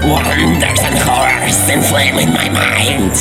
Wonders and horrors inflaming my mind.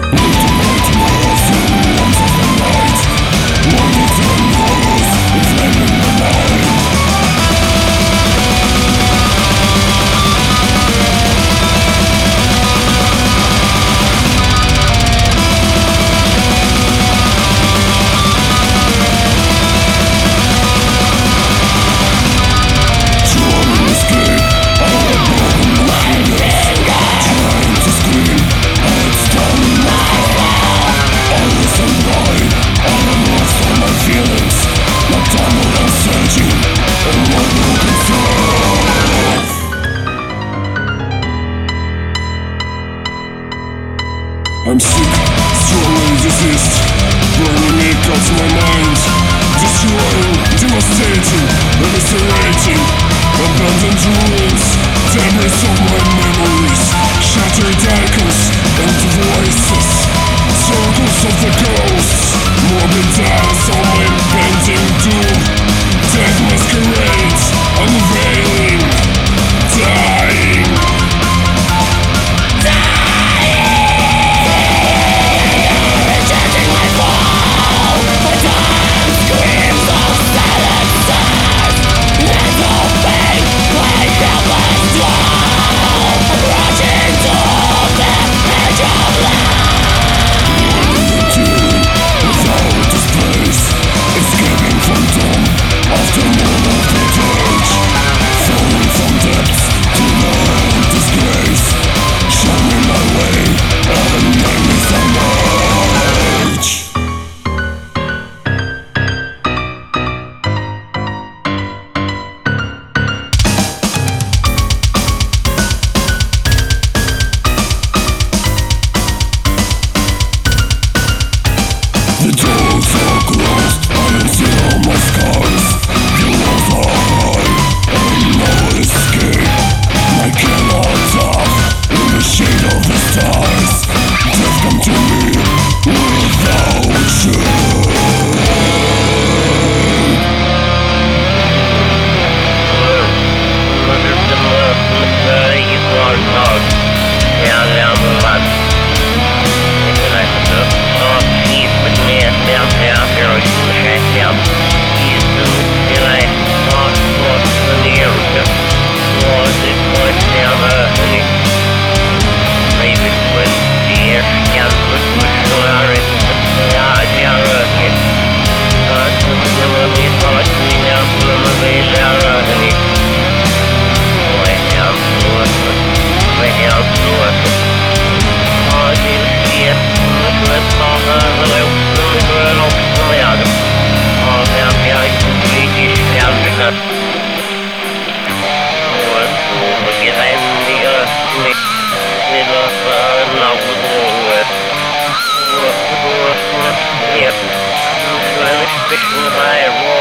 I'm sick, strongly diseased, burning it cuts my mind, destroying, devastating, eviscerating, abandoned ruins, debris of my memories, shattered icons and voices, circles of the ghosts, morbid dance on my impending doom, death masquerades, unveiling, dying. The doors are closed, I can see all my scars. The walls are high, and no escape. I cannot talk in the shade of the stars. Death come to me without shame. Yep.